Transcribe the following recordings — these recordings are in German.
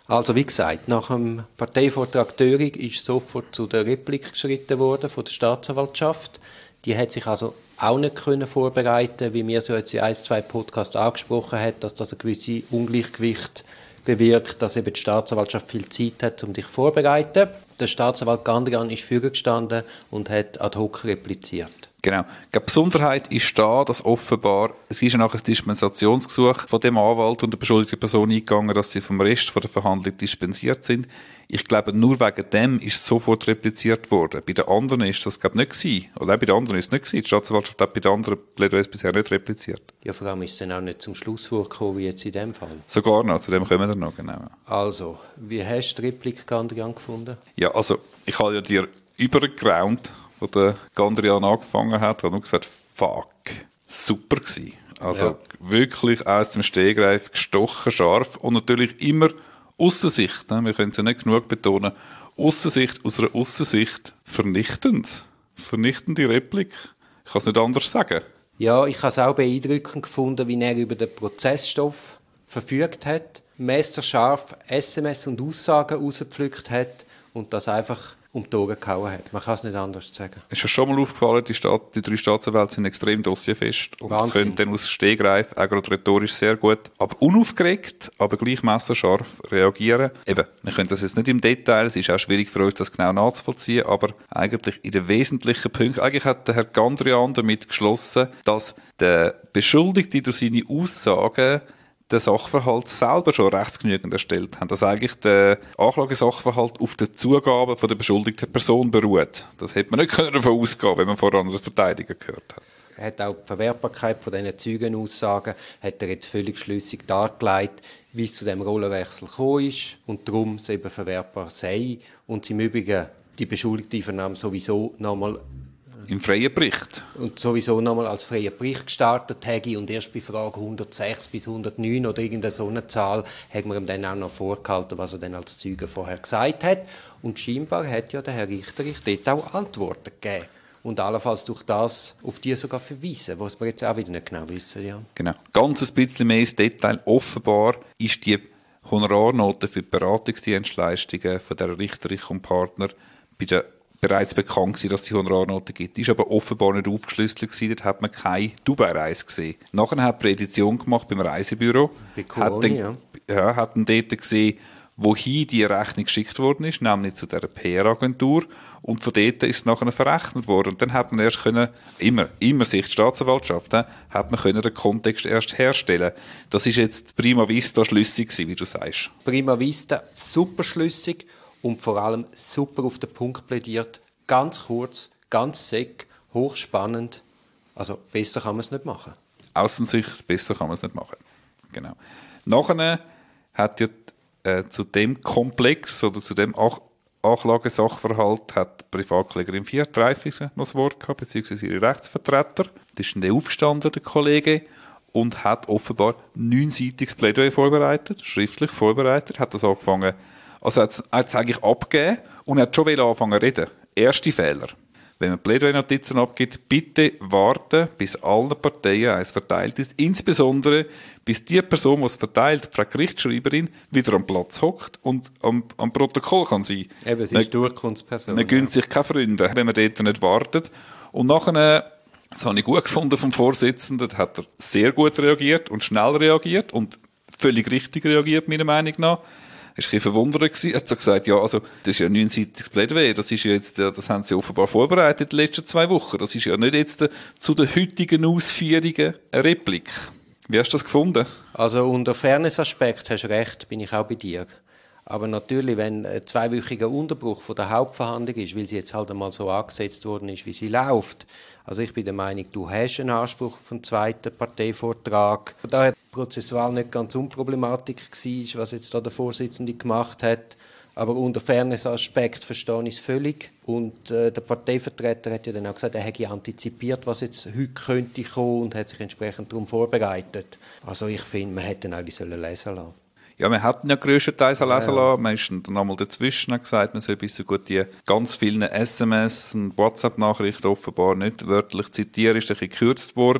Also wie gesagt, nach dem Parteivortrag Döring ist sofort zu der Replik geschritten worden von der Staatsanwaltschaft. Die hat sich also auch nicht können vorbereiten, wie mir so jetzt in 1-2 Podcasts angesprochen hat, dass das ein gewisses Ungleichgewicht bewirkt, dass eben die Staatsanwaltschaft viel Zeit hat, um dich vorzubereiten. Der Staatsanwalt Gandrian ist vorgestanden und hat ad hoc repliziert. Genau. Die Besonderheit ist da, dass offenbar, es ist ja nachher ein Dispensationsgesuch von dem Anwalt und der beschuldigten Person eingegangen, dass sie vom Rest von der Verhandlung dispensiert sind. Ich glaube, nur wegen dem ist sofort repliziert worden. Bei den anderen ist das, glaube ich, nicht gewesen. Oder auch bei den anderen ist es nicht gewesen. Die Staatsanwaltschaft hat bei den anderen Plädoyers bisher nicht repliziert. Ja, vor allem ist es dann auch nicht zum Schlusswort gekommen, wie jetzt in dem Fall. Sogar noch, zu dem kommen wir noch, genau. Also, wie hast du die Replik Gandrian gefunden? Ja, also, ich habe ja dir übergeraunt, wo der Gandrian angefangen hat, hat nur gesagt, fuck, super gewesen. Also wirklich aus dem Stegreif gestochen, scharf und natürlich immer Aussensicht, ne? Wir können es ja nicht genug betonen, Aussensicht, aus einer Aussensicht vernichtend. Vernichtende Replik. Ich kann es nicht anders sagen. Ja, ich habe es auch beeindruckend gefunden, wie er über den Prozessstoff verfügt hat, messerscharf SMS und Aussagen rausgepflückt hat und das einfach um die Ohren gehauen hat. Man kann es nicht anders sagen. Ist ja schon mal aufgefallen, die 3 Staatsanwälte sind extrem dossierfest und Wahnsinn. können dann aus Stegreif, auch gerade rhetorisch sehr gut, aber unaufgeregt, aber gleich messerscharf reagieren. Eben, wir können das jetzt nicht im Detail, es ist auch schwierig für uns, das genau nachzuvollziehen, aber eigentlich in den wesentlichen Punkten, eigentlich hat der Herr Gandrian damit geschlossen, dass der Beschuldigte durch seine Aussagen den Sachverhalt selber schon rechtsgenügend erstellt haben, dass eigentlich der Anklagesachverhalt auf den Zugaben von der beschuldigten Person beruht. Das hätte man nicht davon ausgehen, wenn man voran den Verteidiger gehört hat. Er hat auch die Verwertbarkeit von diesen Zeugenaussagen hat er jetzt völlig schlüssig dargelegt, wie es zu dem Rollenwechsel gekommen ist und darum es eben verwertbar sei und im Übrigen die beschuldigte Vernahme sowieso nochmal im freien Bericht. Und sowieso nochmal als freier Bericht gestartet hätte und erst bei Frage 106 bis 109 oder irgendeine so eine Zahl hat man ihm dann auch noch vorgehalten, was er dann als Zeuge vorher gesagt hat. Und scheinbar hat ja der Herr Richterich dort auch Antworten gegeben. Und allenfalls durch das auf die sogar verweisen, was wir jetzt auch wieder nicht genau wissen. Ja. Genau. Ganz ein bisschen mehr ins Detail. Offenbar ist die Honorarnote für die Beratungsdienstleistungen von der Richterich und Partner bei der bereits bekannt gewesen, dass es die Honorarnote gibt. Die ist aber offenbar nicht aufgeschlüsselt gewesen. Dort hat man keine Dubai-Reise gesehen. Nachher hat die Edition gemacht beim Reisebüro. Bei Corona, hat dann dort gesehen, wohin die Rechnung geschickt worden ist, nämlich zu dieser PR-Agentur. Und von dort ist es nachher verrechnet worden. Und dann hat man erst können, immer Sicht Staatsanwaltschaft, hat man können den Kontext erst herstellen. Das ist jetzt prima vista schlüssig gewesen, wie du sagst. Prima vista, super schlüssig. Und vor allem super auf den Punkt plädiert. Ganz kurz, ganz sec, hochspannend. Also besser kann man es nicht machen. Außensicht, besser kann man es nicht machen. Genau. Nachher hat ja zu dem Komplex oder zu dem Anklagesachverhalt hat die Privatklägerin Viertreifig noch das Wort gehabt, beziehungsweise ihre Rechtsvertreter. Da ist dann aufgestanden, der Kollege, und hat offenbar 9-seitiges Plädoyer vorbereitet, schriftlich vorbereitet, hat das angefangen. Also hat es eigentlich abgegeben und hat schon anfangen zu reden. Erste Fehler. Wenn man Plädoyer-Notizen abgibt, bitte warten, bis allen Parteien eins verteilt ist. Insbesondere, bis die Person, die es verteilt, die Frau Gerichtsschreiberin, wieder am Platz hockt und am Protokoll kann sein. Eben, es ist Durchkunftsperson. Man gönnt sich keine Freunde, wenn man dort nicht wartet. Und nachher, das habe ich gut gefunden vom Vorsitzenden, hat er sehr gut reagiert und schnell reagiert und völlig richtig reagiert, meiner Meinung nach. Er war ein bisschen verwundert gewesen. Er hat so gesagt, ja, also, das ist ja ein 9-seitiges Plädoyer. Das ist ja jetzt, das haben sie offenbar vorbereitet die letzten 2 Wochen. Das ist ja nicht jetzt zu den heutigen Ausführungen eine Replik. Wie hast du das gefunden? Also, unter Fairness-Aspekt hast du recht, bin ich auch bei dir. Aber natürlich, wenn ein 2-wöchiger Unterbruch von der Hauptverhandlung ist, weil sie jetzt halt einmal so angesetzt worden ist, wie sie läuft. Also ich bin der Meinung, du hast einen Anspruch auf einen zweiten Parteivortrag. Da hat prozessual nicht ganz Unproblematik gewesen, was jetzt da der Vorsitzende gemacht hat. Aber unter Fairness-Aspekt verstehe ich es völlig. Und der Parteivertreter hat ja dann auch gesagt, er hätte antizipiert, was jetzt heute könnte kommen und hat sich entsprechend darauf vorbereitet. Also ich finde, man hätte ihn eigentlich lesen lassen. Ja, wir hatten ja grösstenteils lesen lassen. Man ist dann einmal dazwischen gesagt, man soll bis so gut die ganz vielen SMS und WhatsApp-Nachrichten offenbar nicht wörtlich zitieren, ist ein bisschen gekürzt worden.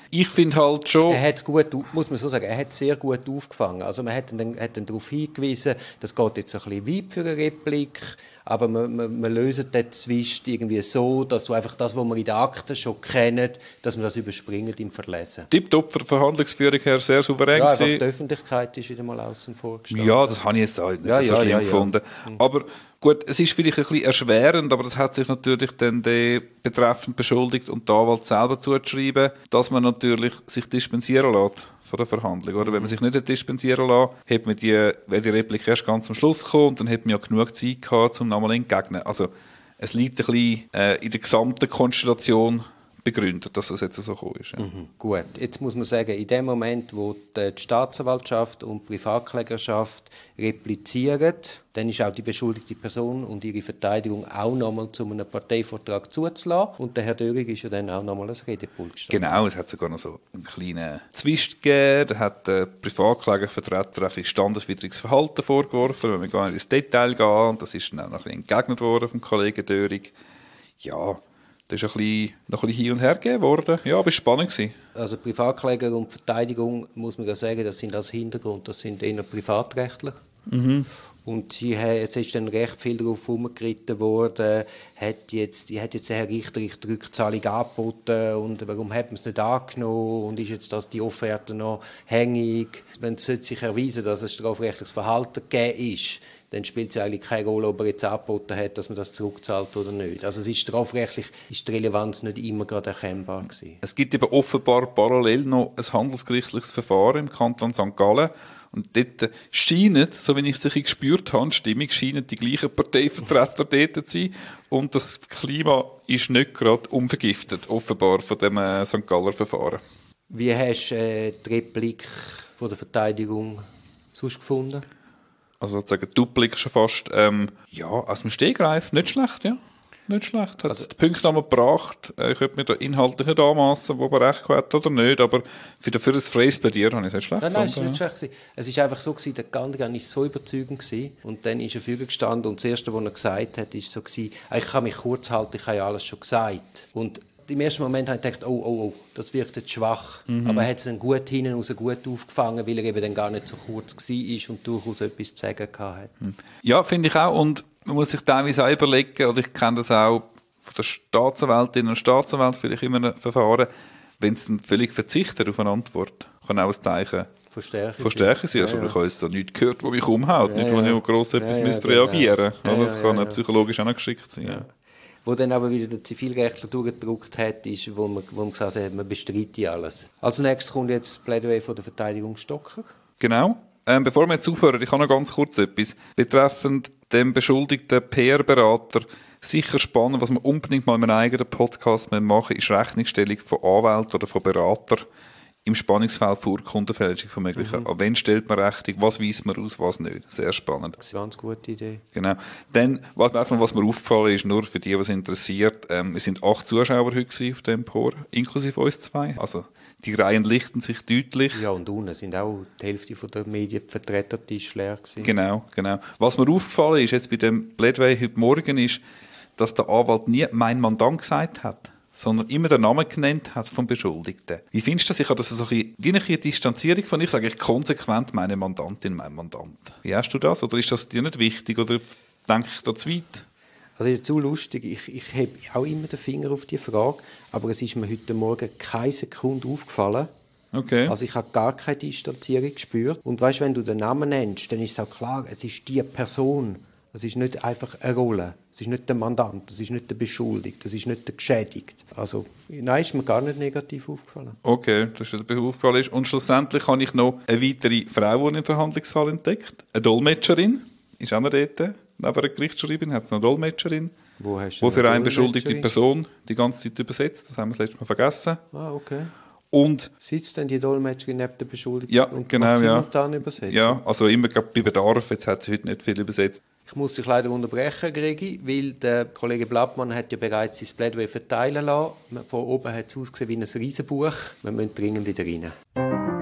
Ich finde halt schon... Er hat gut, muss man so sagen, er hat sehr gut aufgefangen. Also man hat dann darauf hingewiesen, das geht jetzt ein bisschen weit für eine Replik, aber wir lösen den Zwist irgendwie so, dass du einfach das, was wir in den Akten schon kennen, dass wir das überspringen im Verlesen. Tipptopp von der Verhandlungsführung her sehr souverän ja, gewesen. einfach die Öffentlichkeit ist wieder mal außen vor gestanden. Ja, das habe ich jetzt auch nicht so schlimm gefunden. Aber gut, es ist vielleicht ein bisschen erschwerend, aber das hat sich natürlich dann der betreffend beschuldigt und der Anwalt selber zugeschrieben, dass man natürlich sich dispensieren lässt von der Verhandlung. Oder? Wenn man sich nicht dispensieren lässt, wäre die Replik erst ganz am Schluss gekommen und dann hätte man ja genug Zeit gehabt, um nochmal entgegnen. Also es liegt ein bisschen in der gesamten Konstellation begründet, dass das jetzt so gekommen ist. Ja. Gut, jetzt muss man sagen, in dem Moment, wo die Staatsanwaltschaft und die Privatklägerschaft replizieren, dann ist auch die beschuldigte Person und ihre Verteidigung auch nochmal zu einem Parteivortrag zuzulassen. Und der Herr Döring ist ja dann auch nochmal als Redepult gestanden. Genau, es hat sogar noch so einen kleinen Zwist gegeben. Da hat der Privatklägervertreter ein bisschen standeswidriges Verhalten vorgeworfen, wenn wir gar nicht ins Detail gehen. Und das ist dann auch noch ein bisschen entgegnet worden vom Kollegen Döring. Ja, das ist noch ein bisschen hin und her gegeben worden. Ja, aber es war spannend gewesen. Also Privatkläger und Verteidigung, muss man ja sagen, das sind als Hintergrund, das sind eher privatrechtlich. Und es ist dann recht viel darauf herumgeritten worden, hat jetzt der Herr Richter die Rückzahlung angeboten und warum hat man es nicht angenommen und ist jetzt die Offerte noch hängig? Wenn es sich erweisen, dass es strafrechtliches Verhalten gegeben ist, dann spielt es eigentlich keine Rolle, ob er jetzt angeboten hat, dass man das zurückzahlt oder nicht. Also es ist strafrechtlich ist die Relevanz nicht immer gerade erkennbar gewesen. Es gibt eben offenbar parallel noch ein handelsgerichtliches Verfahren im Kanton St. Gallen. Und dort scheinen, so wie ich es gespürt habe, Stimmung scheinen die gleichen Parteivertreter dort zu sein. Und das Klima ist nicht gerade unvergiftet, offenbar, von dem St. Galler Verfahren. Wie hast du die Replik von der Verteidigung sonst gefunden? Also sozusagen Duplik schon fast, ja, aus dem Stegreif, nicht schlecht, ja. Nicht schlecht. Hat die Punkte nochmal gebracht. Ich könnte mir da inhaltlich nicht anmassen, ob er recht hat oder nicht, aber für ein freies Plädieren habe ich es nicht schlecht gefunden. Nein, es war nicht schlecht. Es war einfach so, der Gandigan war so überzeugend und dann ist er vorne gestanden und das Erste, was er gesagt hat, war so, ich kann mich kurz halten, ich habe ja alles schon gesagt. Und im ersten Moment habe ich gedacht, oh, das wirkt jetzt schwach. Aber er hat es dann gut hinten raus gut aufgefangen, weil er eben dann gar nicht so kurz war und durchaus etwas zu sagen hatte. Ja, finde ich auch. Und man muss sich teilweise auch überlegen, oder ich kenne das auch von der Staatsanwältinnen und Staatsanwälten vielleicht in einem Verfahren, wenn sie dann völlig verzichten auf eine Antwort, kann auch ein Zeichen verstärken sein. Also ich habe jetzt da nichts gehört, was mich umhaut, nicht, wo ich gross etwas müsste reagieren. Das kann psychologisch auch noch geschickt sein. Ja. Wo dann aber wieder der Zivilrechtler durchgedruckt hat, ist, wo man gesagt hat, man bestreitet alles. Als nächstes kommt jetzt das Plädoyer von der Verteidigung Stocker. Genau. Bevor wir jetzt aufhören, ich habe noch ganz kurz etwas. Betreffend dem beschuldigten PR-Berater, sicher spannend, was wir unbedingt mal in einem eigenen Podcast machen, ist Rechnungsstellung von Anwälten oder von Beratern im Spannungsfeld von Urkundenfälschung von möglichen. An wen stellt man Rechnung, was weist man aus, was nicht. Sehr spannend. Das ist eine ganz gute Idee. Genau. Dann, was mir aufgefallen ist, nur für die, was interessiert, es sind 8 Zuschauer heute auf dem Empor, inklusive uns 2. Also, die Reihen lichten sich deutlich. Ja, und unten sind auch die Hälfte der Medienvertretertisch leer gewesen. Genau. Was mir aufgefallen ist, jetzt bei dem Plädoyer heute Morgen, ist, dass der Anwalt nie «mein Mandant» gesagt hat, sondern immer den Namen genannt hat vom Beschuldigten. Wie findest du das? Ich habe das so wie eine Distanzierung von, ich sage konsequent meine Mandantin, mein Mandant. Wie hast du das? Oder ist das dir nicht wichtig? Oder denke ich da zu weit? Also ist zu lustig. Ich habe auch immer den Finger auf die Frage, aber es ist mir heute Morgen keine Sekunde aufgefallen. Okay. Also ich habe gar keine Distanzierung gespürt. Und weißt, wenn du den Namen nennst, dann ist es auch klar, es ist die Person. Es ist nicht einfach eine Rolle. Es ist nicht der Mandant, es ist nicht der Beschuldigte, es ist nicht der Geschädigte. Also, nein, ist mir gar nicht negativ aufgefallen. Okay, das ist der aufgefallen ist. Und schlussendlich habe ich noch eine weitere Frau im Verhandlungssaal entdeckt. Eine Dolmetscherin. Ist auch noch dort. Neben einer Gerichtsschreiberin hat es noch eine Dolmetscherin. Wo hast du für eine beschuldigte Person die ganze Zeit übersetzt. Das haben wir das letzte Mal vergessen. Ah, okay. Und sitzt denn die Dolmetscherin neben der Beschuldigten? Ja, und genau, simultan übersetzt? Ja, also immer bei Bedarf. Jetzt hat sie heute nicht viel übersetzt. Ich muss dich leider unterbrechen, Gregi, weil der Kollege Blattmann hat ja bereits sein Plädoyer verteilen lassen. Von oben hat es ausgesehen wie ein Riesenbuch. Wir müssen dringend wieder rein.